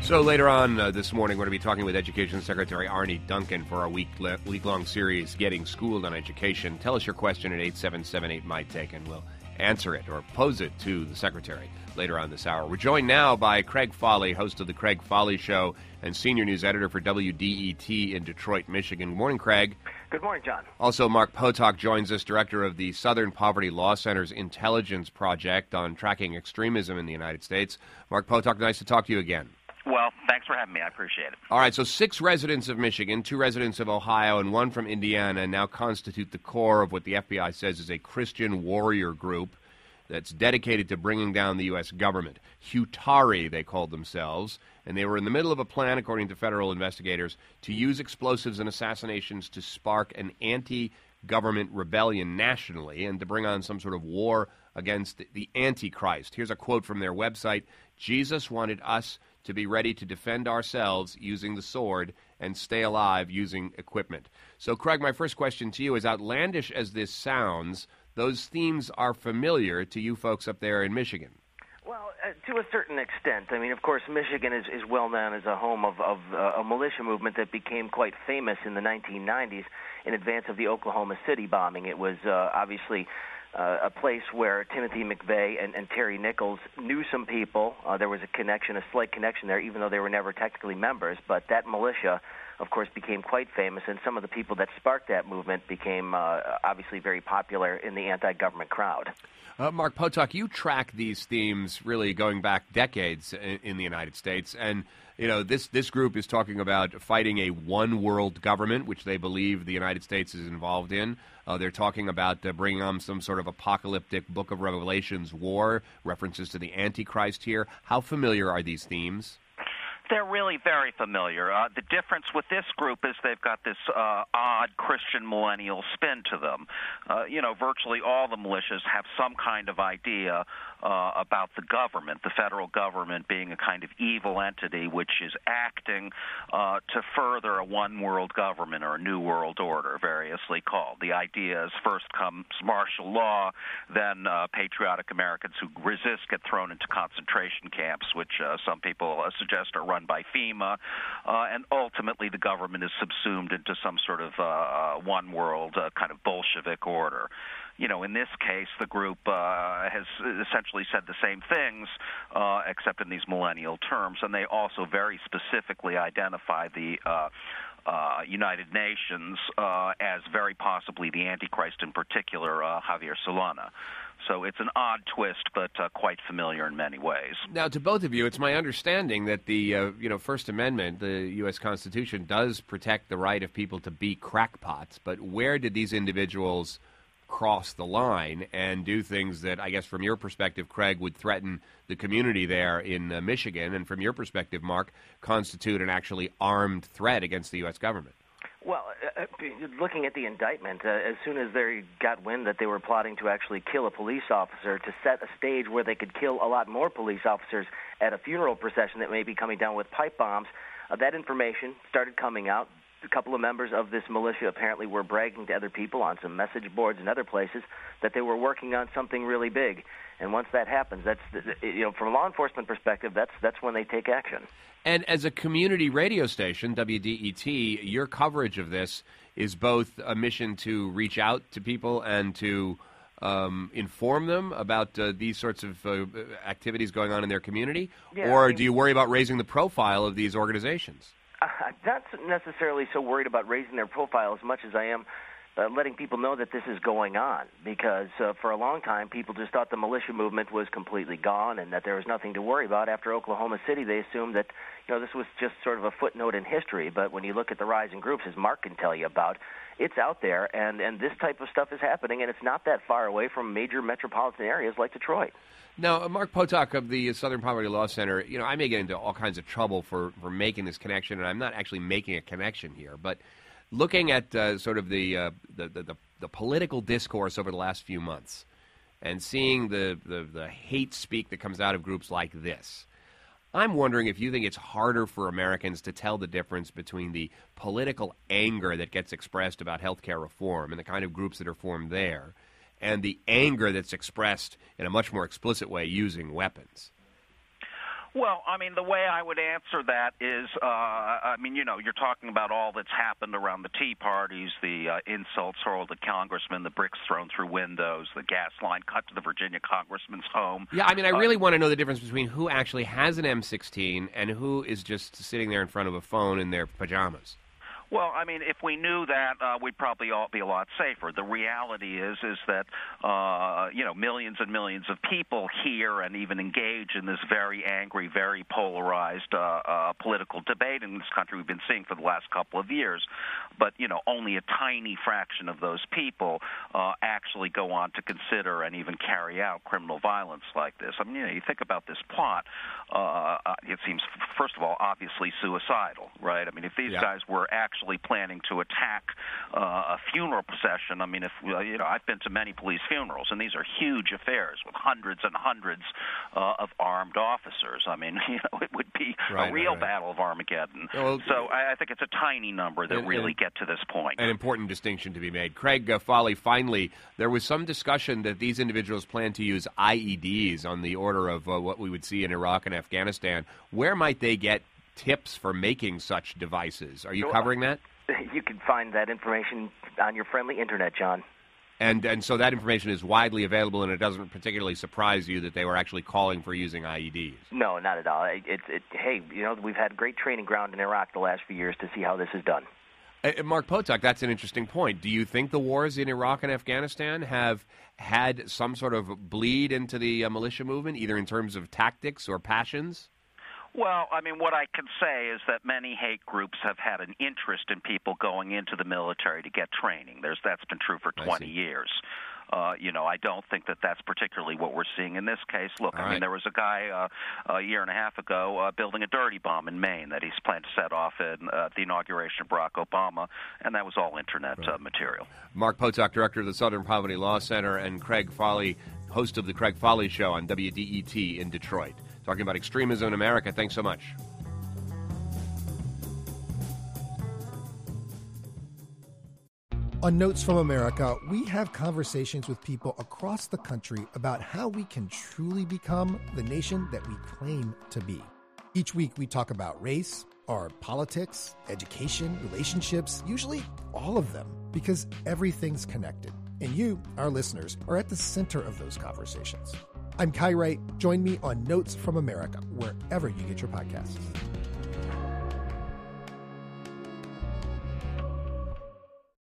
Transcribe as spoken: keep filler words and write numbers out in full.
So later on uh, this morning, we're going to be talking with Education Secretary Arne Duncan for our week le- week-long series, Getting Schooled on Education. Tell us your question at eight seven seven eight, M Y T A C, and we'll answer it or pose it to the Secretary later on this hour. We're joined now by Craig Foley, host of The Craig Foley Show and senior news editor for W D E T in Detroit, Michigan. Good morning, Craig. Good morning, John. Also, Mark Potok joins us, director of the Southern Poverty Law Center's Intelligence Project on tracking extremism in the United States. Mark Potok, nice to talk to you again. Well, thanks for having me. I appreciate it. All right, so six residents of Michigan, two residents of Ohio, and one from Indiana now constitute the core of what the F B I says is a Christian warrior group that's dedicated to bringing down the U S government. Hutari, they called themselves, and they were in the middle of a plan, according to federal investigators, to use explosives and assassinations to spark an anti-government rebellion nationally and to bring on some sort of war against the Antichrist. Here's a quote from their website. Jesus wanted us to be ready to defend ourselves using the sword and stay alive using equipment. So, Craig, my first question to you, as outlandish as this sounds, those themes are familiar to you folks up there in Michigan. Well, uh, to a certain extent. I mean, of course, Michigan is, is well known as a home of, of uh, a militia movement that became quite famous in the nineteen nineties in advance of the Oklahoma City bombing. It was uh, obviously uh, a place where Timothy McVeigh and, and Terry Nichols knew some people. Uh, there was a connection, a slight connection there, even though they were never technically members. But that militia, of course, became quite famous, and some of the people that sparked that movement became uh, obviously very popular in the anti-government crowd. Uh, Mark Potok, you track these themes really going back decades in, in the United States, and you know this this group is talking about fighting a one-world government, which they believe the United States is involved in. Uh, they're talking about uh, bringing on some sort of apocalyptic Book of Revelations war, references to the Antichrist here. How familiar are these themes? They're really very familiar. Uh, the difference with this group is they've got this uh, odd Christian millennial spin to them. Uh, you know, virtually all the militias have some kind of idea uh, about the government, the federal government being a kind of evil entity which is acting uh, to further a one-world government or a new world order, variously called. The idea is first comes martial law, then uh, patriotic Americans who resist get thrown into concentration camps, which uh, some people uh, suggest are run by FEMA, uh, and ultimately the government is subsumed into some sort of uh, one-world uh, kind of Bolshevik order. You know, in this case, the group uh, has essentially said the same things, uh, except in these millennial terms, and they also very specifically identify the uh, uh, United Nations uh, as very possibly the Antichrist, in particular, uh, Javier Solana. So it's an odd twist, but uh, quite familiar in many ways. Now, to both of you, it's my understanding that the uh, you know First Amendment, the U S Constitution, does protect the right of people to be crackpots. But where did these individuals cross the line and do things that, I guess, from your perspective, Craig, would threaten the community there in uh, Michigan, and from your perspective, Mark, constitute an actually armed threat against the U S government? Well, uh, looking at the indictment, uh, as soon as they got wind that they were plotting to actually kill a police officer, to set a stage where they could kill a lot more police officers at a funeral procession that may be coming down with pipe bombs, uh, that information started coming out. A couple of members of this militia apparently were bragging to other people on some message boards and other places that they were working on something really big. And once that happens, that's, you know, from a law enforcement perspective, that's that's when they take action. And as a community radio station, W D E T, your coverage of this is both a mission to reach out to people and to um, inform them about uh, these sorts of uh, activities going on in their community, yeah, or I mean, do you worry about raising the profile of these organizations? I'm not necessarily so worried about raising their profile as much as I am uh, letting people know that this is going on, because uh, for a long time people just thought the militia movement was completely gone and that there was nothing to worry about. After Oklahoma City, they assumed that, you know, this was just sort of a footnote in history. But when you look at the rise in groups, as Mark can tell you about, it's out there, and, and this type of stuff is happening, and it's not that far away from major metropolitan areas like Detroit. Now, Mark Potok of the Southern Poverty Law Center, you know, I may get into all kinds of trouble for, for making this connection, and I'm not actually making a connection here, but looking at uh, sort of the, uh, the, the, the the political discourse over the last few months and seeing the, the, the hate speak that comes out of groups like this, I'm wondering if you think it's harder for Americans to tell the difference between the political anger that gets expressed about health care reform and the kind of groups that are formed there and the anger that's expressed in a much more explicit way using weapons. Well, I mean, the way I would answer that is, uh, I mean, you know, you're talking about all that's happened around the Tea Parties, the uh, insults hurled at congressmen, the bricks thrown through windows, the gas line cut to the Virginia congressman's home. Yeah, I mean, I really uh, want to know the difference between who actually has an M sixteen and who is just sitting there in front of a phone in their pajamas. Well, I mean, if we knew that, uh, we'd probably all be a lot safer. The reality is, is that uh, you know, millions and millions of people hear and even engage in this very angry, very polarized uh, uh, political debate in this country we've been seeing for the last couple of years. But you know, only a tiny fraction of those people uh, actually go on to consider and even carry out criminal violence like this. I mean, you know, you think about this plot. Uh, it seems, first of all, obviously suicidal, right? I mean, if these yeah. guys were actually planning to attack uh, a funeral procession. I mean, if you know, I've been to many police funerals, and these are huge affairs with hundreds and hundreds uh, of armed officers. I mean, you know, it would be right, a real right, right. battle of Armageddon. Well, so I, I think it's a tiny number that and, really and get to this point. An important distinction to be made. Craig uh, Foley, finally, there was some discussion that these individuals plan to use I E Ds on the order of uh, what we would see in Iraq and Afghanistan. Where might they get tips for making such devices? Are you Well, covering that? You can find that information on your friendly internet, John. And and so that information is widely available, and it doesn't particularly surprise you that they were actually calling for using I E Ds. No, not at all. It, it, it, hey, you know, we've had great training ground in Iraq the last few years to see how this is done. Uh, Mark Potok, that's an interesting point. Do you think the wars in Iraq and Afghanistan have had some sort of bleed into the uh, militia movement, either in terms of tactics or passions? Well, I mean, what I can say is that many hate groups have had an interest in people going into the military to get training. There's that's been true for twenty years. Uh, you know, I don't think that that's particularly what we're seeing in this case. Look, All I right. mean, there was a guy uh, a year and a half ago uh, building a dirty bomb in Maine that he's planned to set off in uh, the inauguration of Barack Obama, and that was all Internet right. uh, material. Mark Potok, director of the Southern Poverty Law Center, and Craig Foley, host of the Craig Foley Show on W D E T in Detroit, talking about extremism in America. Thanks so much. On Notes from America, we have conversations with people across the country about how we can truly become the nation that we claim to be. Each week, we talk about race, our politics, education, relationships, usually all of them, because everything's connected. And you, our listeners, are at the center of those conversations. I'm Kai Wright. Join me on Notes from America, wherever you get your podcasts.